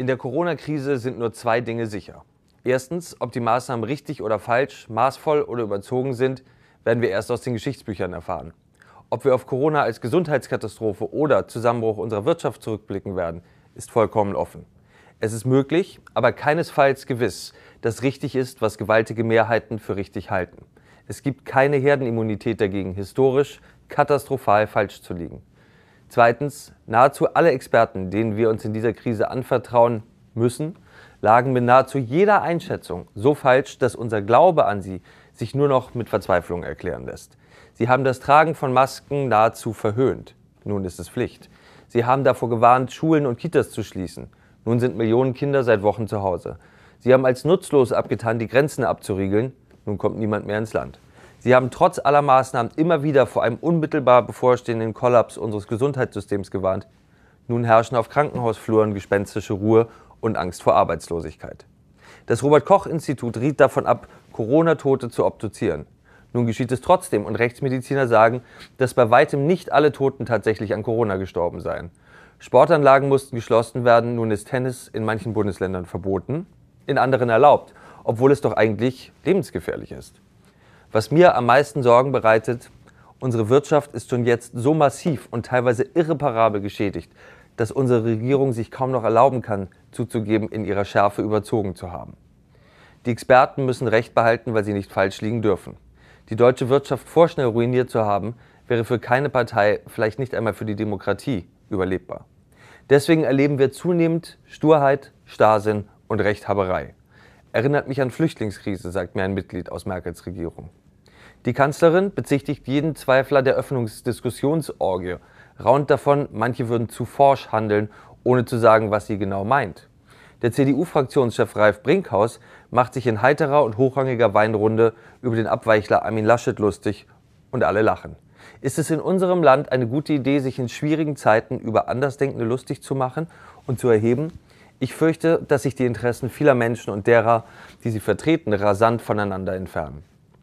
In der Corona-Krise sind nur zwei Dinge sicher. Erstens, ob die Maßnahmen richtig oder falsch, maßvoll oder überzogen sind, werden wir erst aus den Geschichtsbüchern erfahren. Ob wir auf Corona als Gesundheitskatastrophe oder Zusammenbruch unserer Wirtschaft zurückblicken werden, ist vollkommen offen. Es ist möglich, aber keinesfalls gewiss, dass richtig ist, was gewaltige Mehrheiten für richtig halten. Es gibt keine Herdenimmunität dagegen, historisch katastrophal falsch zu liegen. Zweitens, nahezu alle Experten, denen wir uns in dieser Krise anvertrauen müssen, lagen mit nahezu jeder Einschätzung so falsch, dass unser Glaube an sie sich nur noch mit Verzweiflung erklären lässt. Sie haben das Tragen von Masken nahezu verhöhnt. Nun ist es Pflicht. Sie haben davor gewarnt, Schulen und Kitas zu schließen. Nun sind Millionen Kinder seit Wochen zu Hause. Sie haben als nutzlos abgetan, die Grenzen abzuriegeln. Nun kommt niemand mehr ins Land. Sie haben trotz aller Maßnahmen immer wieder vor einem unmittelbar bevorstehenden Kollaps unseres Gesundheitssystems gewarnt. Nun herrschen auf Krankenhausfluren gespenstische Ruhe und Angst vor Arbeitslosigkeit. Das Robert-Koch-Institut riet davon ab, Corona-Tote zu obduzieren. Nun geschieht es trotzdem und Rechtsmediziner sagen, dass bei weitem nicht alle Toten tatsächlich an Corona gestorben seien. Sportanlagen mussten geschlossen werden, nun ist Tennis in manchen Bundesländern verboten, in anderen erlaubt, obwohl es doch eigentlich lebensgefährlich ist. Was mir am meisten Sorgen bereitet, unsere Wirtschaft ist schon jetzt so massiv und teilweise irreparabel geschädigt, dass unsere Regierung sich kaum noch erlauben kann, zuzugeben, in ihrer Schärfe überzogen zu haben. Die Experten müssen Recht behalten, weil sie nicht falsch liegen dürfen. Die deutsche Wirtschaft vorschnell ruiniert zu haben, wäre für keine Partei, vielleicht nicht einmal für die Demokratie, überlebbar. Deswegen erleben wir zunehmend Sturheit, Starrsinn und Rechthaberei. Erinnert mich an Flüchtlingskrise, sagt mir ein Mitglied aus Merkels Regierung. Die Kanzlerin bezichtigt jeden Zweifler der Öffnungsdiskussionsorgie, raunt davon, manche würden zu forsch handeln, ohne zu sagen, was sie genau meint. Der CDU-Fraktionschef Ralf Brinkhaus macht sich in heiterer und hochrangiger Weinrunde über den Abweichler Armin Laschet lustig und alle lachen. Ist es in unserem Land eine gute Idee, sich in schwierigen Zeiten über Andersdenkende lustig zu machen und zu erheben? Ich fürchte, dass sich die Interessen vieler Menschen und derer, die sie vertreten, rasant voneinander entfernen.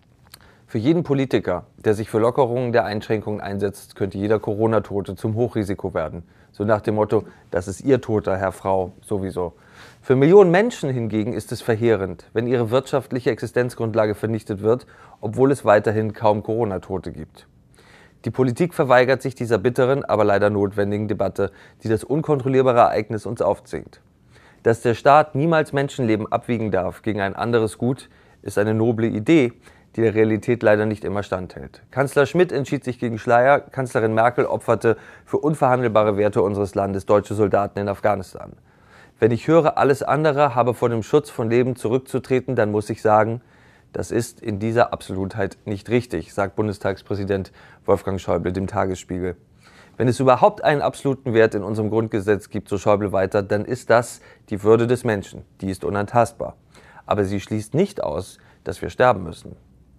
Für jeden Politiker, der sich für Lockerungen der Einschränkungen einsetzt, könnte jeder Corona-Tote zum Hochrisiko werden. So nach dem Motto, das ist Ihr Toter, Herr, Frau, sowieso. Für Millionen Menschen hingegen ist es verheerend, wenn ihre wirtschaftliche Existenzgrundlage vernichtet wird, obwohl es weiterhin kaum Corona-Tote gibt. Die Politik verweigert sich dieser bitteren, aber leider notwendigen Debatte, die das unkontrollierbare Ereignis uns aufzwingt. Dass der Staat niemals Menschenleben abwiegen darf gegen ein anderes Gut, ist eine noble Idee, die der Realität leider nicht immer standhält. Kanzler Schmidt entschied sich gegen Schleier, Kanzlerin Merkel opferte für unverhandelbare Werte unseres Landes deutsche Soldaten in Afghanistan. Wenn ich höre, alles andere habe vor dem Schutz von Leben zurückzutreten, dann muss ich sagen, das ist in dieser Absolutheit nicht richtig, sagt Bundestagspräsident Wolfgang Schäuble dem Tagesspiegel. Wenn es überhaupt einen absoluten Wert in unserem Grundgesetz gibt, so Schäuble weiter, dann ist das die Würde des Menschen. Die ist unantastbar. Aber sie schließt nicht aus, dass wir sterben müssen.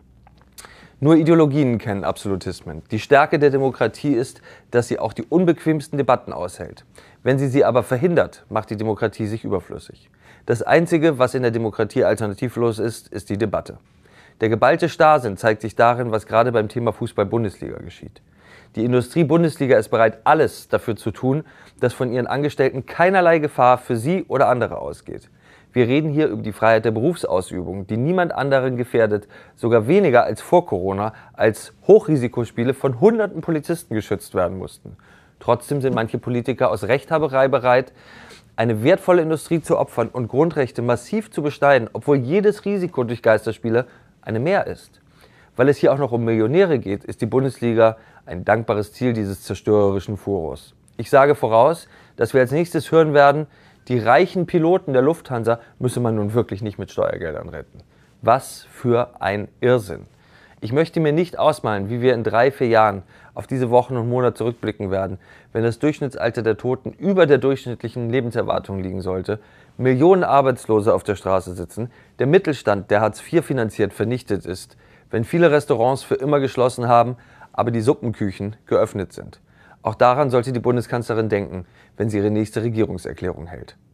Nur Ideologien kennen Absolutismen. Die Stärke der Demokratie ist, dass sie auch die unbequemsten Debatten aushält. Wenn sie aber verhindert, macht die Demokratie sich überflüssig. Das Einzige, was in der Demokratie alternativlos ist, ist die Debatte. Der geballte Starrsinn zeigt sich darin, was gerade beim Thema Fußball-Bundesliga geschieht. Die Industrie-Bundesliga ist bereit, alles dafür zu tun, dass von ihren Angestellten keinerlei Gefahr für sie oder andere ausgeht. Wir reden hier über die Freiheit der Berufsausübung, die niemand anderen gefährdet, sogar weniger als vor Corona, als Hochrisikospiele von hunderten Polizisten geschützt werden mussten. Trotzdem sind manche Politiker aus Rechthaberei bereit, eine wertvolle Industrie zu opfern und Grundrechte massiv zu beschneiden, obwohl jedes Risiko durch Geisterspiele eine Mehr ist. Weil es hier auch noch um Millionäre geht, ist die Bundesliga ein dankbares Ziel dieses zerstörerischen Furors. Ich sage voraus, dass wir als nächstes hören werden, die reichen Piloten der Lufthansa müsse man nun wirklich nicht mit Steuergeldern retten. Was für ein Irrsinn. Ich möchte mir nicht ausmalen, wie wir in 3-4 Jahren auf diese Wochen und Monate zurückblicken werden, wenn das Durchschnittsalter der Toten über der durchschnittlichen Lebenserwartung liegen sollte, Millionen Arbeitslose auf der Straße sitzen, der Mittelstand, der Hartz IV finanziert, vernichtet ist, wenn viele Restaurants für immer geschlossen haben, aber die Suppenküchen geöffnet sind. Auch daran sollte die Bundeskanzlerin denken, wenn sie ihre nächste Regierungserklärung hält.